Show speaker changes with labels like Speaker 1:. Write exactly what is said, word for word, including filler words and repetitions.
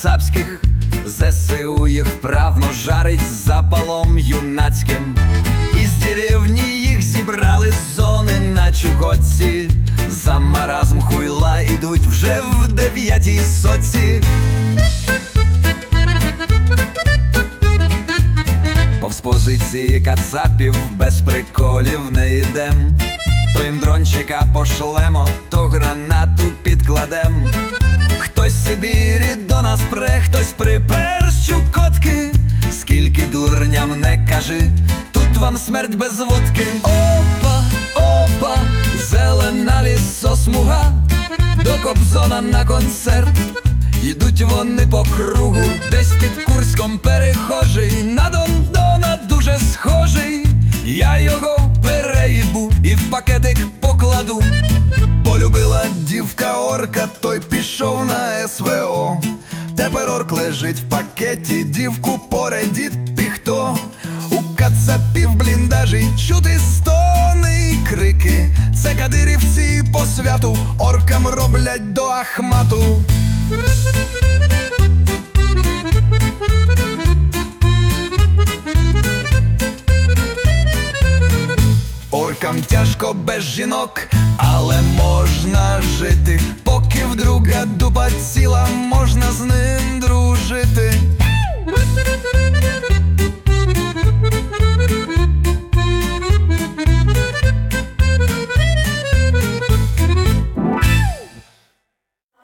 Speaker 1: кацапських. ЗСУ їх вправно жарить запалом юнацьким. Із деревні їх зібрали з зони на Чукотці. За маразм хуйла ідуть вже в дев'ятій соці. Повз позиції кацапів без приколів не йдем. То їм дрончика пошлемо, то гранату підкладем. Хтось Сибірі до нас пре, хтось припер з Чукотки. Скільки дурням не кажи, тут вам смерть без водки. Опа, опа, зелена лісосмуга, до Кобзона на концерт. Йдуть вони по кругу, десь під Курськом перехожий. На Дондона дуже схожий. Я його переїбу і в пакетик покладу. Полюбила дівка орка, той пішов на СВО. Тепер орк лежить в пакеті, дівку поряд дід піхто. У кацапів бліндажі чути стони і крики. Це кадирівці по святу оркам роблять до Ахмату. Оркам тяжко без жінок, але можна жити.